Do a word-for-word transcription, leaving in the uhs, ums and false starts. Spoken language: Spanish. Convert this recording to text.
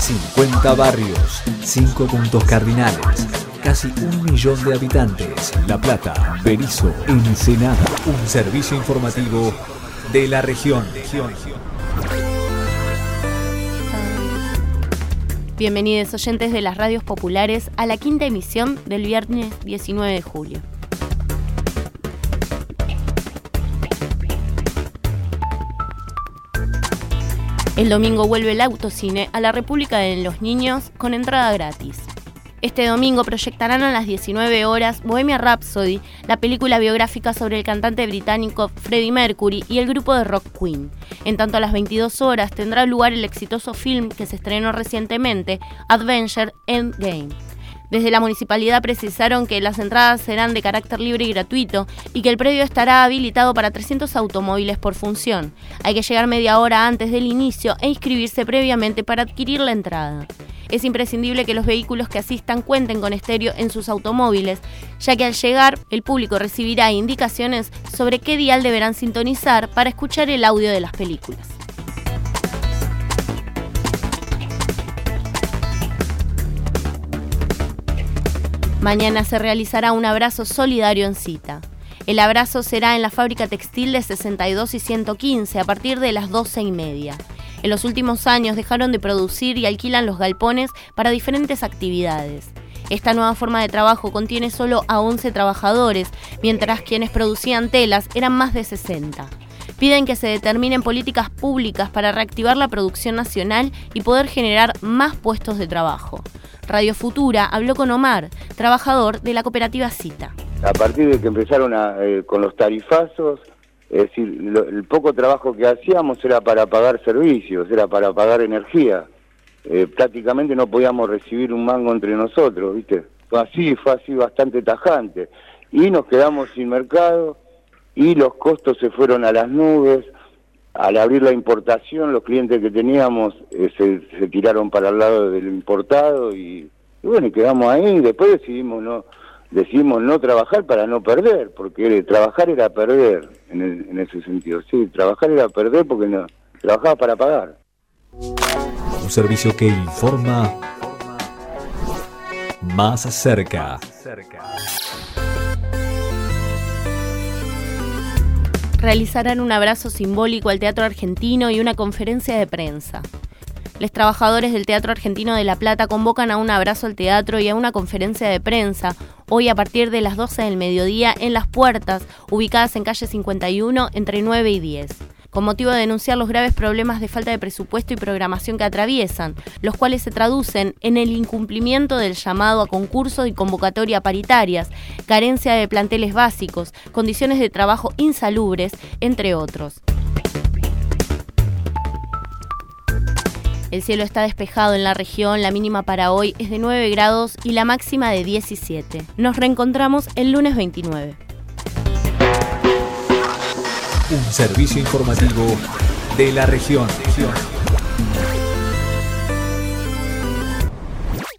cincuenta barrios, cinco puntos cardinales, casi un millón de habitantes. La Plata, Berisso, Ensenada. Un servicio informativo de la región. Bienvenidos oyentes de las radios populares a la quinta emisión del viernes diecinueve de julio. El domingo vuelve el autocine a la República de los Niños con entrada gratis. Este domingo proyectarán a las diecinueve horas Bohemia Rhapsody, la película biográfica sobre el cantante británico Freddie Mercury y el grupo de rock Queen. En tanto, a las veintidós horas tendrá lugar el exitoso film que se estrenó recientemente, Adventure Endgame. Desde la municipalidad precisaron que las entradas serán de carácter libre y gratuito y que el predio estará habilitado para trescientos automóviles por función. Hay que llegar media hora antes del inicio e inscribirse previamente para adquirir la entrada. Es imprescindible que los vehículos que asistan cuenten con estéreo en sus automóviles, ya que al llegar el público recibirá indicaciones sobre qué dial deberán sintonizar para escuchar el audio de las películas. Mañana se realizará un abrazo solidario en Cita. El abrazo será en la fábrica textil de sesenta y dos y ciento quince a partir de las doce y media. En los últimos años dejaron de producir y alquilan los galpones para diferentes actividades. Esta nueva forma de trabajo contiene solo a once trabajadores, mientras quienes producían telas eran más de sesenta. Piden que se determinen políticas públicas para reactivar la producción nacional y poder generar más puestos de trabajo. Radio Futura habló con Omar, trabajador de la cooperativa Cita. A partir de que empezaron a, eh, con los tarifazos, es decir, lo, el poco trabajo que hacíamos era para pagar servicios, era para pagar energía. Eh, prácticamente no podíamos recibir un mango entre nosotros, ¿viste? Fue así, fue así bastante tajante. Y nos quedamos sin mercado y los costos se fueron a las nubes. Al abrir la importación, los clientes que teníamos eh, se, se tiraron para el lado del importado y, y bueno, y quedamos ahí. Después decidimos no decidimos no trabajar para no perder, porque trabajar era perder en, el, en ese sentido. Sí, trabajar era perder porque no trabajaba para pagar. Un servicio que informa más cerca. Realizarán un abrazo simbólico al Teatro Argentino y una conferencia de prensa. Los trabajadores del Teatro Argentino de La Plata convocan a un abrazo al teatro y a una conferencia de prensa, hoy a partir de las doce del mediodía en Las Puertas, ubicadas en calle cincuenta y uno, entre nueve y diez. Con motivo de denunciar los graves problemas de falta de presupuesto y programación que atraviesan, los cuales se traducen en el incumplimiento del llamado a concursos y convocatoria paritarias, carencia de planteles básicos, condiciones de trabajo insalubres, entre otros. El cielo está despejado en la región, la mínima para hoy es de nueve grados y la máxima de diecisiete. Nos reencontramos el lunes veintinueve. Un servicio informativo de la región.